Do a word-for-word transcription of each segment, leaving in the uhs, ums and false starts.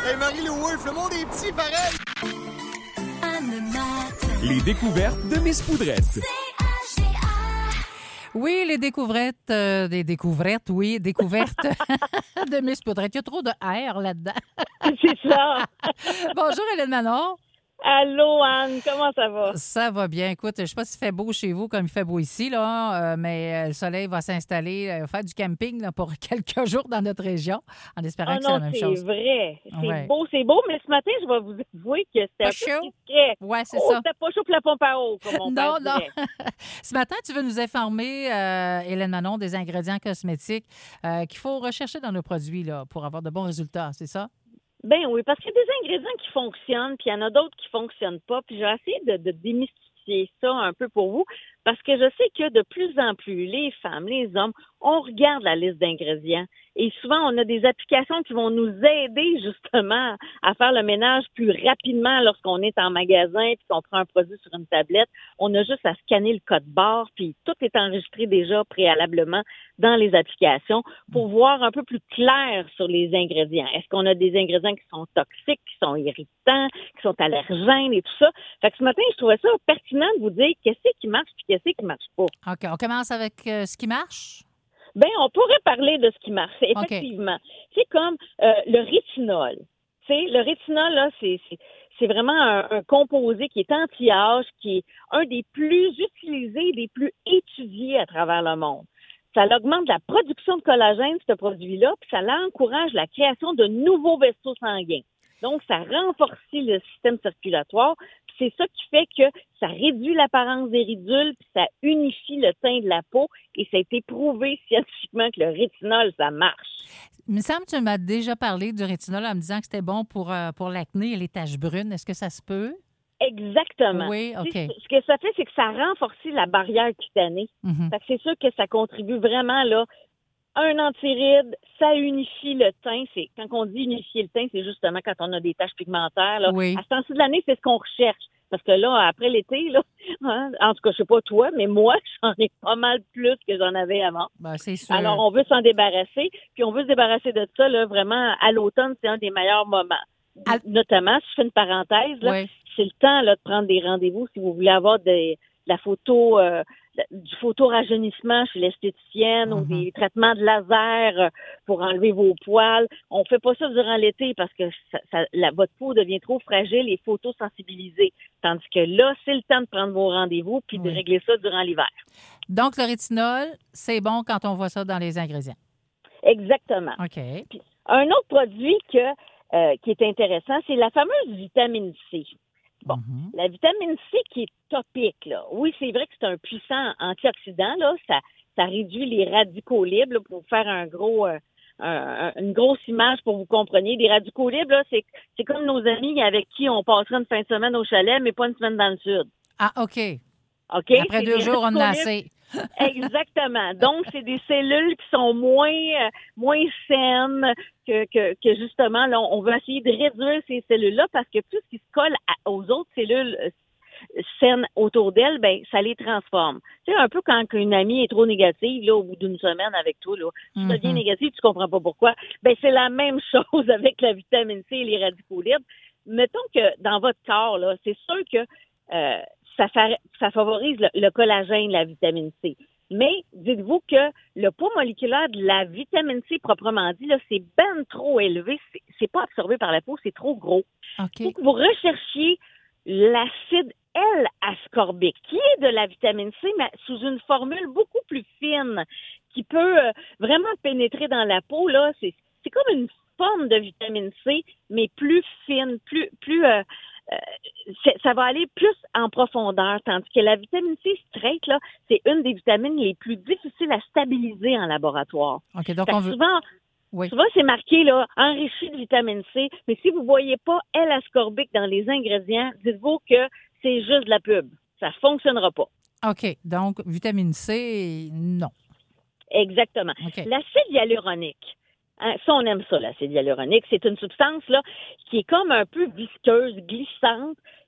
Hey Marie-Lou Wolfe, le monde est petit, pareil! Les découvertes de Miss Poudrette. Oui, les découvertes, euh, des découvertes, oui, découvertes de Miss Poudrette. Il y a trop de R là-dedans. C'est ça. Bonjour, Hélène Manon. Allô, Anne, comment ça va? Ça va bien. Écoute, je ne sais pas s'il fait beau chez vous comme il fait beau ici, là, euh, mais euh, le soleil va s'installer, euh, faire du camping là, pour quelques jours dans notre région, en espérant Ah que c'est la non, même c'est chose. vrai. C'est Ouais. beau, c'est beau, mais ce matin, je vais vous avouer que c'était Pas un chaud? peu discret. Oui, c'est oh, ça. C'était pas chaud pour la pompe à eau, comme on Non, parle non. dirait. Ce matin, tu veux nous informer, euh, Hélène Manon, des ingrédients cosmétiques euh, qu'il faut rechercher dans nos produits là, pour avoir de bons résultats, c'est ça? Ben oui, parce qu'il y a des ingrédients qui fonctionnent, puis il y en a d'autres qui fonctionnent pas. Puis j'ai essayé de, de démystifier ça un peu pour vous, parce que je sais que de plus en plus, les femmes, les hommes, on regarde la liste d'ingrédients. Et souvent, on a des applications qui vont nous aider justement à faire le ménage plus rapidement lorsqu'on est en magasin puis qu'on prend un produit sur une tablette. On a juste à scanner le code barre, puis tout est enregistré déjà préalablement dans les applications pour voir un peu plus clair sur les ingrédients. Est-ce qu'on a des ingrédients qui sont toxiques, qui sont irritants, qui sont allergènes et tout ça? Fait que ce matin, je trouvais ça pertinent de vous dire qu'est-ce qui marche puis qu'est-ce qui marche pas. OK, on commence avec euh, ce qui marche? Ben, on pourrait parler de ce qui marche, effectivement. Okay. C'est comme euh, le rétinol. Tu sais, le rétinol, là, c'est, c'est, c'est vraiment un, un composé qui est anti-âge, qui est un des plus utilisés, des plus étudiés à travers le monde. Ça augmente la production de collagène, ce produit-là, puis ça encourage la création de nouveaux vaisseaux sanguins. Donc, ça renforce le système circulatoire. C'est ça qui fait que ça réduit l'apparence des ridules, puis ça unifie le teint de la peau. Et ça a été prouvé scientifiquement que le rétinol, ça marche. Il me semble que tu m'as déjà parlé du rétinol en me disant que c'était bon pour, euh, pour l'acné et les taches brunes. Est-ce que ça se peut? Exactement. Oui, OK. C'est, ce que ça fait, c'est que ça renforce la barrière cutanée. Mm-hmm. Fait que c'est sûr que ça contribue vraiment, là, un anti-ride, ça unifie le teint. C'est, quand on dit unifier le teint, c'est justement quand on a des taches pigmentaires. Là. Oui. À ce temps-ci de l'année, c'est ce qu'on recherche. Parce que là, après l'été, là, hein, en tout cas, je sais pas toi, mais moi, j'en ai pas mal plus que j'en avais avant. Ben, c'est sûr. Alors, on veut s'en débarrasser. Puis, on veut se débarrasser de ça, là, vraiment, à l'automne, c'est un des meilleurs moments. À... Notamment, si je fais une parenthèse, là, oui. C'est le temps là, de prendre des rendez-vous si vous voulez avoir des, la photo... Euh, du photorajeunissement chez l'esthéticienne mm-hmm. ou des traitements de laser pour enlever vos poils. On fait pas ça durant l'été parce que ça, ça, la, votre peau devient trop fragile et photosensibilisée. Tandis que là, c'est le temps de prendre vos rendez-vous puis oui. de régler ça durant l'hiver. Donc, le rétinol, c'est bon quand on voit ça dans les ingrédients. Exactement. OK. Puis, un autre produit que, euh, qui est intéressant, c'est la fameuse vitamine C. Bon, mm-hmm. la vitamine C qui est topique, là. Oui, c'est vrai que c'est un puissant antioxydant, là. Ça, ça réduit les radicaux libres, là, pour faire un gros, euh, un, une grosse image pour vous compreniez. Les radicaux libres, là, c'est, c'est comme nos amis avec qui on passerait une fin de semaine au chalet, mais pas une semaine dans le sud. Ah, OK. OK. Après deux jours, on en a assez. Exactement. Donc, c'est des cellules qui sont moins euh, moins saines que, que, que justement, là, on veut essayer de réduire ces cellules-là parce que tout ce qui se colle à, aux autres cellules euh, saines autour d'elles, ben ça les transforme. C'est un peu quand une amie est trop négative, là, au bout d'une semaine avec toi, là, tu mm-hmm. deviens négative, tu comprends pas pourquoi. Ben c'est la même chose avec la vitamine C et les radicaux libres. Mettons que dans votre corps, là, c'est sûr que euh, Ça, fa- ça favorise le, le collagène, la vitamine C. Mais dites-vous que le poids moléculaire de la vitamine C, proprement dit, là, c'est ben trop élevé. C'est, c'est pas absorbé par la peau, c'est trop gros. Okay. Il faut que vous recherchiez l'acide L-ascorbique, qui est de la vitamine C, mais sous une formule beaucoup plus fine, qui peut euh, vraiment pénétrer dans la peau. Là, c'est, c'est comme une forme de vitamine C, mais plus fine, plus... plus euh, Euh, ça va aller plus en profondeur, tandis que la vitamine C straight, là, c'est une des vitamines les plus difficiles à stabiliser en laboratoire. OK, donc on veut... Souvent, oui. souvent, c'est marqué, là, enrichi de vitamine C, mais si vous ne voyez pas L-ascorbique dans les ingrédients, dites-vous que c'est juste de la pub. Ça ne fonctionnera pas. OK, donc vitamine C, non. Exactement. Okay. L'acide hyaluronique. Hein, ça, on aime ça, l'acide hyaluronique. C'est une substance là qui est comme un peu visqueuse, glissante,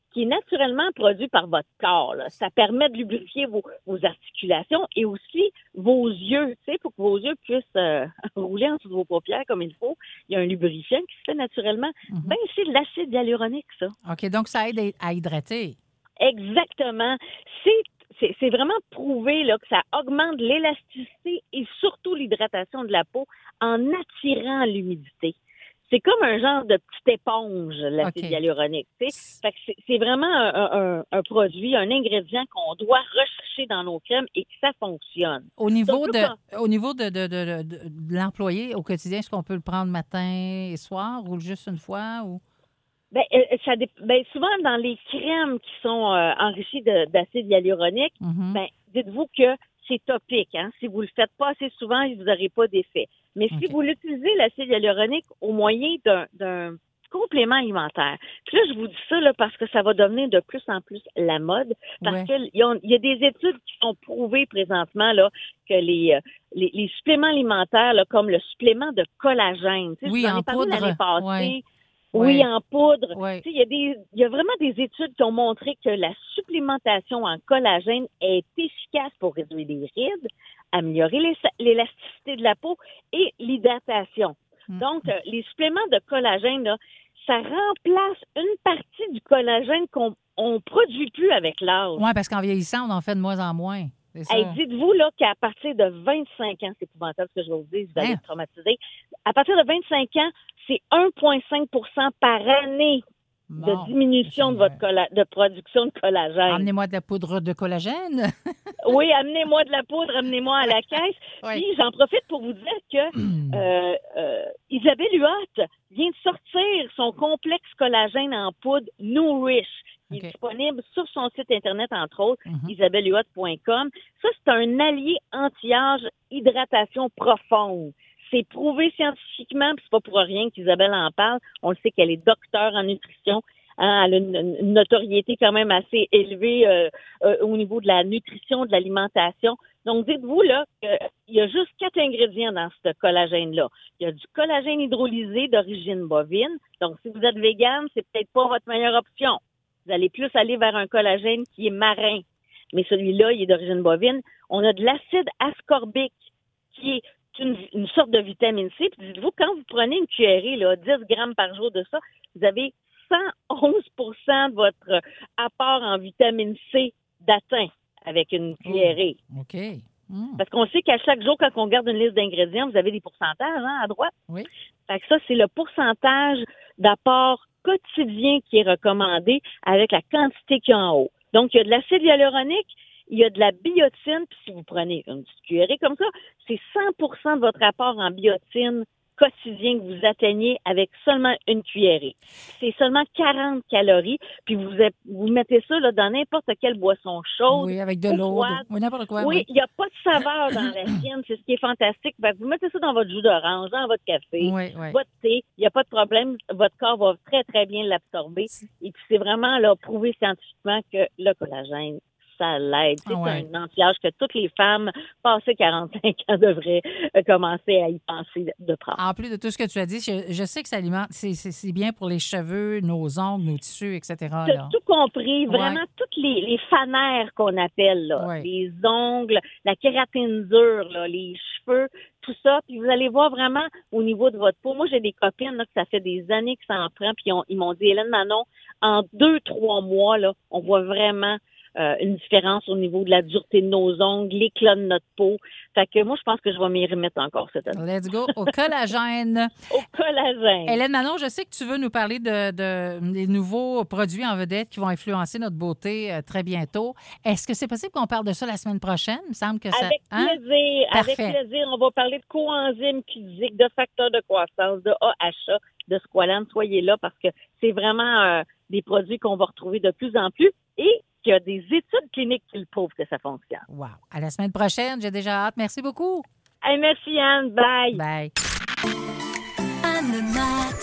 qui est naturellement produit par votre corps. Là. Ça permet de lubrifier vos, vos articulations et aussi vos yeux. Tu sais, pour que vos yeux puissent euh, rouler en dessous de vos paupières comme il faut, il y a un lubrifiant qui se fait naturellement. Mm-hmm. Ben, c'est de l'acide hyaluronique, ça. OK, donc ça aide à hydrater. Exactement. C'est C'est, c'est vraiment prouvé là, que ça augmente l'élasticité et surtout l'hydratation de la peau en attirant l'humidité. C'est comme un genre de petite éponge, l'acide okay. hyaluronique. Tu sais. Fait que c'est, c'est vraiment un, un, un produit, un ingrédient qu'on doit rechercher dans nos crèmes et que ça fonctionne. Au niveau, Donc, de, quand... au niveau de, de, de, de, de l'employé au quotidien, est-ce qu'on peut le prendre matin et soir ou juste une fois? Ou... Ben, ça dé... ben, souvent, dans les crèmes qui sont euh, enrichies de, d'acide hyaluronique, mm-hmm. ben, dites-vous que c'est topique. Hein? Si vous le faites pas assez souvent, vous n'aurez pas d'effet. Mais okay. si vous l'utilisez, l'acide hyaluronique, au moyen d'un, d'un complément alimentaire. Puis là, je vous dis ça là, parce que ça va devenir de plus en plus la mode. Parce ouais. qu'il y, y a des études qui sont prouvées présentement là, que les, les, les suppléments alimentaires, là, comme le supplément de collagène, tu sais, oui, je vous en ai en parlé poudre. l'année passée. Ouais. Oui, ouais. en poudre. Ouais. Tu sais, il y a des, il y a vraiment des études qui ont montré que la supplémentation en collagène est efficace pour réduire les rides, améliorer les, l'élasticité de la peau et l'hydratation. Mm. Donc, euh, les suppléments de collagène, là, ça remplace une partie du collagène qu'on on produit plus avec l'âge. Oui, parce qu'en vieillissant, on en fait de moins en moins. Hey, dites-vous là qu'à partir de vingt-cinq ans, c'est épouvantable ce que je vais vous dire, vous allez hein? être traumatisé. À partir de vingt-cinq ans, c'est un virgule cinq pour cent par année bon, de diminution de votre colla- de production de collagène. Amenez-moi de la poudre de collagène. Oui, amenez-moi de la poudre, amenez-moi à la caisse. Oui. Puis j'en profite pour vous dire que euh, euh, Isabelle Huot vient de sortir son complexe collagène en poudre Nourish. qui okay. est disponible sur son site Internet, entre autres, mm-hmm. isabelle huot point com. Ça, c'est un allié anti-âge hydratation profonde. C'est prouvé scientifiquement, puis c'est pas pour rien qu'Isabelle en parle. On le sait qu'elle est docteure en nutrition. Hein, elle a une, une notoriété quand même assez élevée euh, euh, au niveau de la nutrition, de l'alimentation. Donc, dites-vous là qu'il y a juste quatre ingrédients dans ce collagène-là. Il y a du collagène hydrolysé d'origine bovine. Donc, si vous êtes végane, c'est peut-être pas votre meilleure option. Vous allez plus aller vers un collagène qui est marin. Mais celui-là, il est d'origine bovine. On a de l'acide ascorbique, qui est une, une sorte de vitamine C. Puis dites-vous, quand vous prenez une cuillerée, là, dix grammes par jour de ça, vous avez cent onze pour cent de votre apport en vitamine C d'atteint avec une cuillerée. Oh, OK. Mm. Parce qu'on sait qu'à chaque jour, quand on regarde une liste d'ingrédients, vous avez des pourcentages hein, à droite. Oui. Fait que ça, c'est le pourcentage d'apport quotidien qui est recommandé avec la quantité qu'il y a en haut. Donc, il y a de l'acide hyaluronique, il y a de la biotine, puis si vous prenez une petite cuillerée comme ça, c'est cent pour cent de votre apport en biotine quotidien que vous atteignez avec seulement une cuillerée. C'est seulement quarante calories, puis vous, vous mettez ça là, dans n'importe quelle boisson chaude. Oui, avec de l'eau. Oui, n'importe quoi. Oui, il oui. n'y a pas de saveur dans la sienne, c'est ce qui est fantastique. Ben, vous mettez ça dans votre jus d'orange, dans votre café, oui, oui. votre thé, il n'y a pas de problème, votre corps va très, très bien l'absorber. Et puis c'est vraiment là, prouvé scientifiquement que le collagène, ça l'aide. C'est ah ouais. un anti-âge que toutes les femmes passées quarante-cinq ans devraient commencer à y penser de prendre. En plus de tout ce que tu as dit, je, je sais que ça alimente, c'est, c'est, c'est bien pour les cheveux, nos ongles, nos tissus, et cetera. Tu as tout compris. Vraiment, ouais. toutes les, les fanères qu'on appelle, là, ouais. les ongles, la kératine dure, là, les cheveux, tout ça. Puis vous allez voir vraiment au niveau de votre peau. Moi, j'ai des copines là, que ça fait des années que ça en prend. Puis on, ils m'ont dit, Hélène Manon, en deux, trois mois, là, on voit vraiment Euh, une différence au niveau de la dureté de nos ongles, l'éclat de notre peau. Fait que moi, je pense que je vais m'y remettre encore cette année. Let's go. Au collagène. Au collagène. Hélène Manon, je sais que tu veux nous parler de, de des nouveaux produits en vedette qui vont influencer notre beauté euh, très bientôt. Est-ce que c'est possible qu'on parle de ça la semaine prochaine? Il me semble que ça... Avec hein? plaisir. Parfait. Avec plaisir. On va parler de coenzymes physiques, de facteurs de croissance, de A H A, de squalane. Soyez là parce que c'est vraiment euh, des produits qu'on va retrouver de plus en plus et qu'il y a des études cliniques qui le prouvent que ça fonctionne. Wow. À la semaine prochaine. J'ai déjà hâte. Merci beaucoup. Hey, merci, Anne. Bye. Bye. Anne